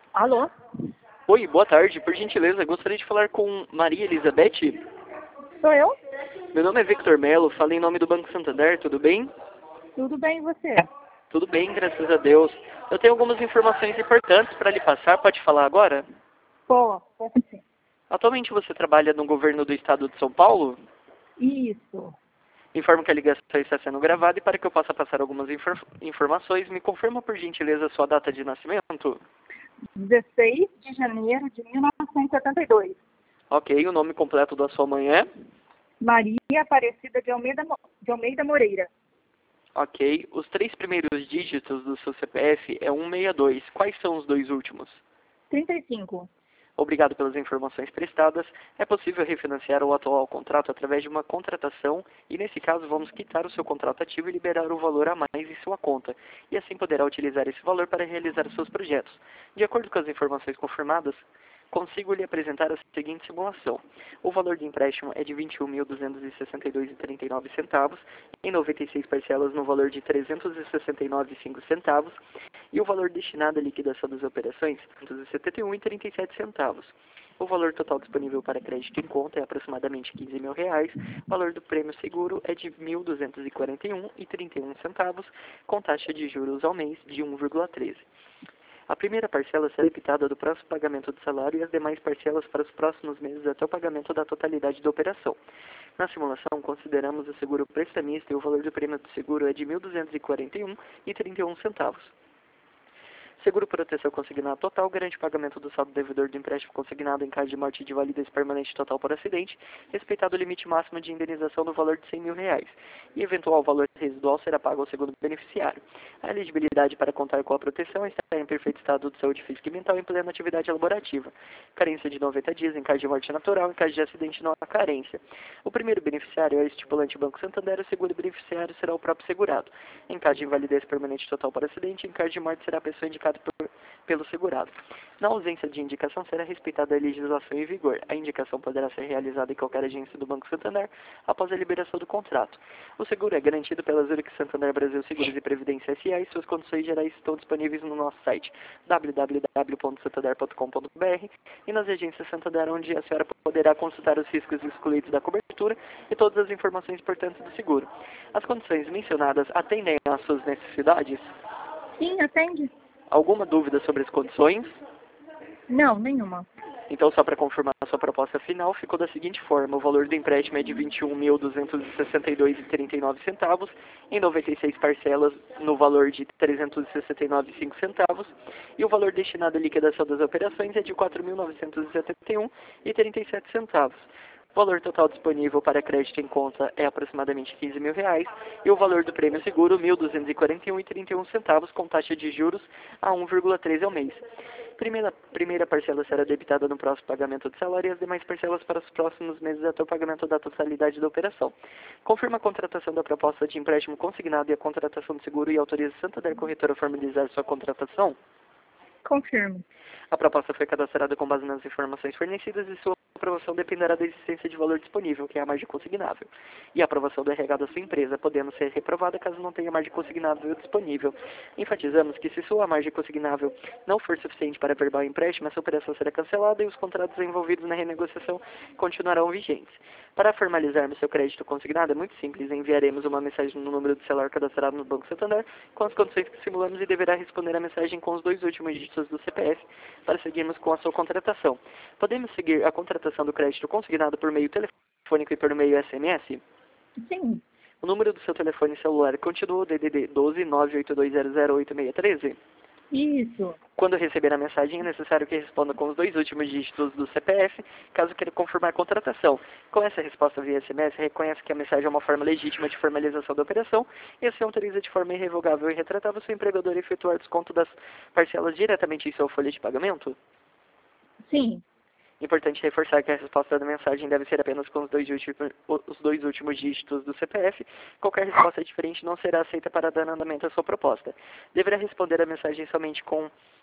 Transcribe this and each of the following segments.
Alô? Oi, boa tarde. Por gentileza, gostaria de falar com Maria Elizabeth. Sou eu? Meu nome é Victor Melo, falo em nome do Banco Santander, tudo bem? Tudo bem, e você? Tudo bem, graças a Deus. Eu tenho algumas informações importantes para lhe passar, pode falar agora? Posso sim. Atualmente você trabalha no governo do estado de São Paulo? Isso. Informo que a ligação está sendo gravada e para que eu possa passar algumas informações, me confirma por gentileza a sua data de nascimento? 16 de janeiro de 1972. Ok, o nome completo da sua mãe é? Maria Aparecida de Almeida Moreira. Ok, os três primeiros dígitos do seu CPF é 162. Quais são os dois últimos? 35. Obrigado pelas informações prestadas. É possível refinanciar o atual contrato através de uma contratação e, nesse caso, vamos quitar o seu contrato ativo e liberar o valor a mais em sua conta. E assim poderá utilizar esse valor para realizar os seus projetos. De acordo com as informações confirmadas, consigo lhe apresentar a seguinte simulação. O valor de empréstimo é de R$ 21.262,39, em 96 parcelas no valor de R$ 369,05, e o valor destinado à liquidação das operações, R$ 271,37. O valor total disponível para crédito em conta é aproximadamente R$ 15 mil. O valor do prêmio seguro é de R$ 1.241,31, com taxa de juros ao mês de 1,13. A primeira parcela será quitada do próximo pagamento do salário e as demais parcelas para os próximos meses até o pagamento da totalidade da operação. Na simulação, consideramos o seguro prestamista e o valor do prêmio do seguro é de R$ 1.241,31. Seguro proteção consignado total garante o pagamento do saldo devedor do empréstimo consignado em caso de morte de validez permanente total por acidente, respeitado o limite máximo de indenização no valor de R$ 100 mil, e eventual valor residual será pago ao segundo beneficiário. A elegibilidade para contar com a proteção está em perfeito estado de saúde física e mental em plena atividade laborativa. Carência de 90 dias em caso de morte natural, em caso de acidente não há carência. O primeiro beneficiário é o estipulante Banco Santander, o segundo beneficiário será o próprio segurado. Em caso de invalidez permanente total por acidente, em caso de morte será a pessoa indicada pelo segurado. Na ausência de indicação, será respeitada a legislação em vigor. A indicação poderá ser realizada em qualquer agência do Banco Santander após a liberação do contrato. O seguro é garantido pela Zurich Santander Brasil Seguros e Previdência S.A. e suas condições gerais estão disponíveis no nosso site www.santander.com.br e nas agências Santander, onde a senhora poderá consultar os riscos excluídos da cobertura e todas as informações importantes do seguro. As condições mencionadas atendem às suas necessidades? Sim, atende? Alguma dúvida sobre as condições? Não, nenhuma. Então, só para confirmar a sua proposta final, ficou da seguinte forma. O valor do empréstimo é de R$ 21.262,39, em 96 parcelas no valor de R$ 369,05, e o valor destinado à liquidação das operações é de R$ 4.971,37. O valor total disponível para crédito em conta é aproximadamente R$ 15 mil, e o valor do prêmio seguro R$ 1.241,31, com taxa de juros a 1,13 ao mês. Primeira parcela será debitada no próximo pagamento do salário e as demais parcelas para os próximos meses até o pagamento da totalidade da operação. Confirma a contratação da proposta de empréstimo consignado e a contratação do seguro e autoriza a Santander Corretora a formalizar sua contratação? Confirmo. A proposta foi cadastrada com base nas informações fornecidas e sua aprovação dependerá da existência de valor disponível, que é a margem consignável, e a aprovação do RH da sua empresa, podendo ser reprovada caso não tenha margem consignável disponível. Enfatizamos que se sua margem consignável não for suficiente para averbar o empréstimo, essa operação será cancelada e os contratos envolvidos na renegociação continuarão vigentes. Para formalizarmos seu crédito consignado, é muito simples. Enviaremos uma mensagem no número do celular cadastrado no Banco Santander com as condições que simulamos e deverá responder a mensagem com os dois últimos dígitos do CPF para seguirmos com a sua contratação. Podemos seguir a contratação do crédito consignado por meio telefônico e por meio SMS? Sim. O número do seu telefone celular continua o DDD 12 982008613? Isso. Quando receber a mensagem, é necessário que responda com os dois últimos dígitos do CPF, caso queira confirmar a contratação. Com essa resposta via SMS, reconhece que a mensagem é uma forma legítima de formalização da operação e assim autoriza de forma irrevogável e retratável seu empregador a efetuar desconto das parcelas diretamente em sua folha de pagamento? Sim. Importante reforçar que a resposta da mensagem deve ser apenas com os dois últimos dígitos do CPF. Qualquer resposta diferente não será aceita para dar andamento à sua proposta. Deverá responder a mensagem somente com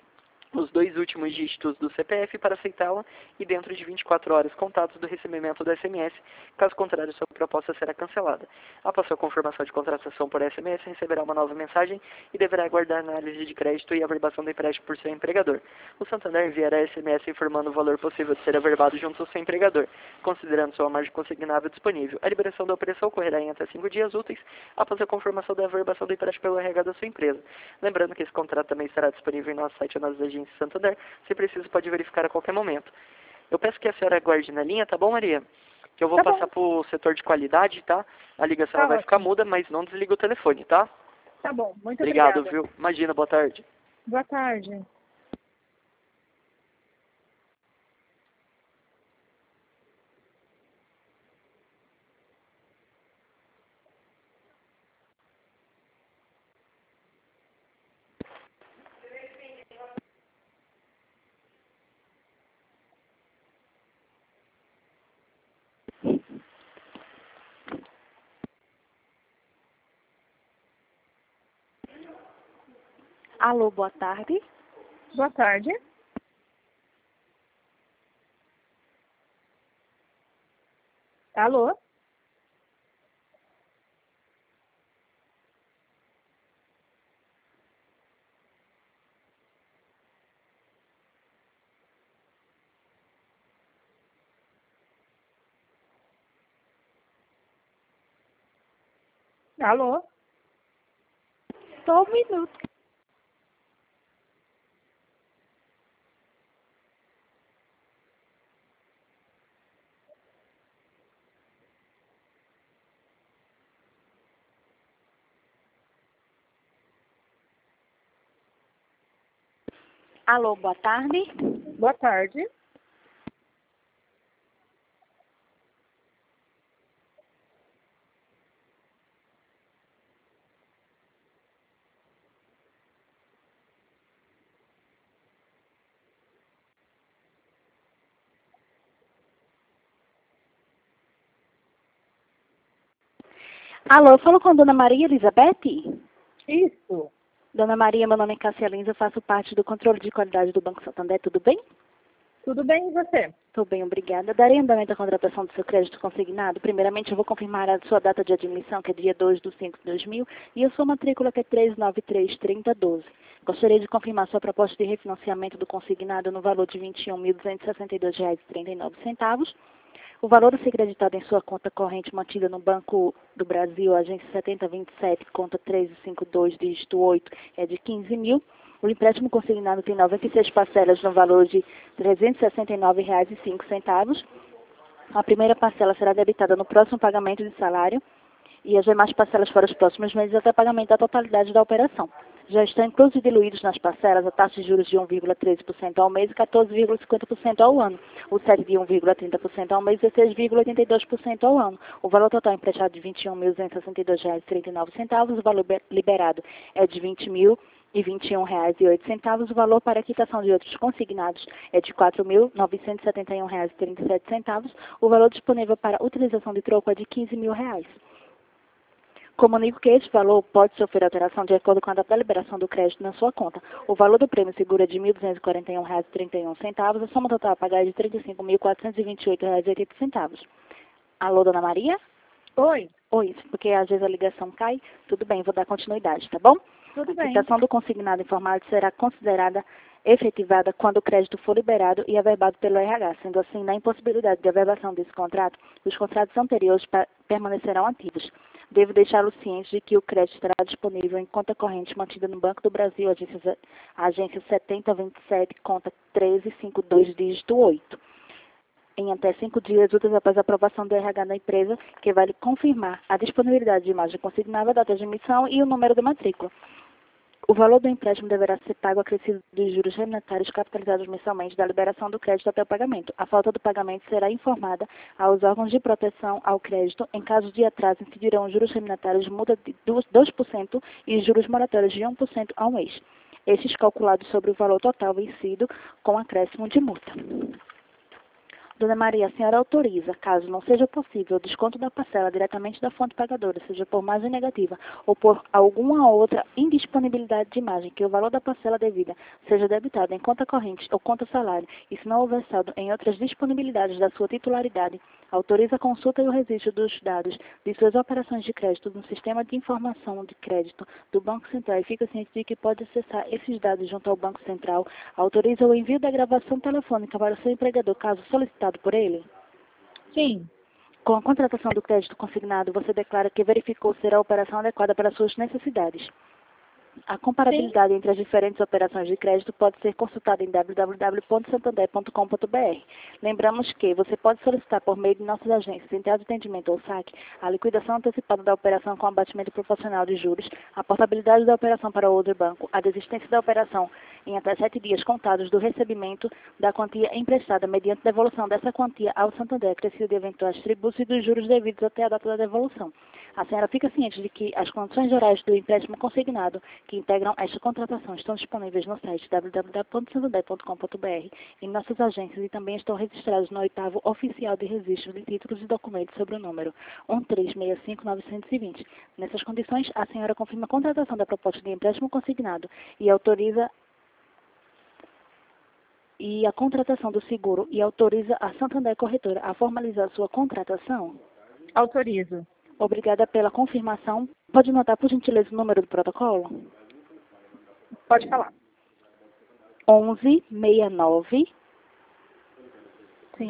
os 2 últimos dígitos do CPF para aceitá-la e dentro de 24 horas contados do recebimento do SMS. Caso contrário, sua proposta será cancelada. Após sua confirmação de contratação por SMS, receberá uma nova mensagem e deverá aguardar a análise de crédito e averbação do empréstimo por seu empregador. O Santander enviará SMS informando o valor possível de ser averbado junto ao seu empregador, considerando sua margem consignável disponível. A liberação da operação ocorrerá em até 5 dias úteis após a confirmação da averbação do empréstimo pelo RH da sua empresa. Lembrando que esse contrato também estará disponível em nosso site ou nas agências Santander. Se preciso, pode verificar a qualquer momento. Eu peço que a senhora aguarde na linha, tá bom, Maria? Que eu vou passar para o setor de qualidade, tá? A ligação Tá vai ficar ótimo. muda, mas não desliga o telefone, tá? Tá bom, muito Obrigado, obrigada. viu? Imagina, boa tarde. Boa tarde. Alô, boa tarde. Boa tarde. Alô? Alô? Só um minuto. Alô, boa tarde. Boa tarde. Alô, eu falo com a Dona Maria Elizabeth? Isso. Dona Maria, meu nome é Cássia Lins, eu faço parte do controle de qualidade do Banco Santander, tudo bem? Tudo bem e você? Estou bem, obrigada. Darei andamento à contratação do seu crédito consignado. Primeiramente, eu vou confirmar a sua data de admissão, que é dia 2/5/2000, e a sua matrícula, que é 3933012. Gostaria de confirmar sua proposta de refinanciamento do consignado no valor de R$ 21.262,39. O valor a ser creditado em sua conta corrente mantida no Banco do Brasil, agência 7027, conta 352, dígito 8, é de R$ 15.000. O empréstimo consignado tem 96 parcelas no valor de R$ 369,05. A primeira parcela será debitada no próximo pagamento de salário e as demais parcelas para os próximos meses até pagamento da totalidade da operação. Já estão inclusos e diluídos nas parcelas a taxa de juros de 1,13% ao mês e 14,50% ao ano, o CED de 1,30% ao mês e 6,82% ao ano. O valor total emprestado de R$ 21.262,39, o valor liberado é de R$ 20.021,08, o valor para a quitação de outros consignados é de R$ 4.971,37, o valor disponível para utilização de troco é de R$ 15.000. Comunico que este valor pode sofrer alteração de acordo com a data da liberação do crédito na sua conta. O valor do prêmio seguro é de R$ 1.241,31, a soma total a pagar é de R$ 35.428,80. Alô, Dona Maria? Oi. Oi, porque às vezes a ligação cai. Tudo bem, vou dar continuidade, tá bom? Tudo A bem. quitação do consignado informado será considerada efetivada quando o crédito for liberado e averbado pelo RH. Sendo assim, na impossibilidade de averbação desse contrato, os contratos anteriores permanecerão ativos. Devo deixá-lo ciente de que o crédito estará disponível em conta corrente mantida no Banco do Brasil, agência 7027, conta 1352, dígito 8. Em até 5 dias úteis após a aprovação do RH da empresa, que vai lhe confirmar a disponibilidade de imagem consignável, a data de emissão e o número de matrícula. O valor do empréstimo deverá ser pago acrescido dos juros remuneratórios capitalizados mensalmente da liberação do crédito até o pagamento. A falta do pagamento será informada aos órgãos de proteção ao crédito. Em caso de atraso, incidirão juros remuneratórios de multa de 2% e juros moratórios de 1% ao mês. Estes calculados sobre o valor total vencido com acréscimo de multa. Dona Maria, a senhora autoriza, caso não seja possível, o desconto da parcela diretamente da fonte pagadora, seja por margem negativa ou por alguma outra indisponibilidade de margem, que o valor da parcela devida seja debitado em conta corrente ou conta salário, e se não houver saldo em outras disponibilidades da sua titularidade, autoriza a consulta e o registro dos dados de suas operações de crédito no sistema de informação de crédito do Banco Central e fica ciente de que pode acessar esses dados junto ao Banco Central, autoriza o envio da gravação telefônica para o seu empregador, caso solicitado por ele? Sim. Com a contratação do crédito consignado, você declara que verificou ser a operação adequada para suas necessidades. A comparabilidade entre as diferentes operações de crédito pode ser consultada em www.santander.com.br. Lembramos que você pode solicitar por meio de nossas agências, central de atendimento ou saque, a liquidação antecipada da operação com abatimento proporcional de juros, a portabilidade da operação para outro banco, a desistência da operação em até 7 dias contados do recebimento da quantia emprestada mediante devolução dessa quantia ao Santander, acrescido de eventuais tributos e dos juros devidos até a data da devolução. A senhora fica ciente de que as condições gerais do empréstimo consignado que integram esta contratação estão disponíveis no site www.santander.com.br, em nossas agências e também estão registrados no 8º Oficial de Registro de Títulos e Documentos sobre o número 1365920. Nessas condições, a senhora confirma a contratação da proposta de empréstimo consignado e autoriza a contratação do seguro e autoriza a Santander Corretora a formalizar sua contratação? Autorizo. Obrigada pela confirmação. Pode notar, por gentileza, o número do protocolo? Pode falar. 1169 Sim.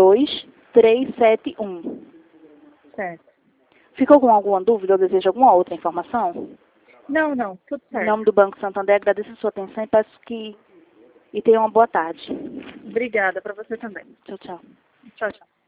22371. Certo. Ficou com alguma dúvida ou deseja alguma outra informação? Não, tudo Em certo. nome do Banco Santander, agradeço a sua atenção e peço que tenha uma boa tarde. Obrigada para você também. Tchau, tchau. Tchau, tchau.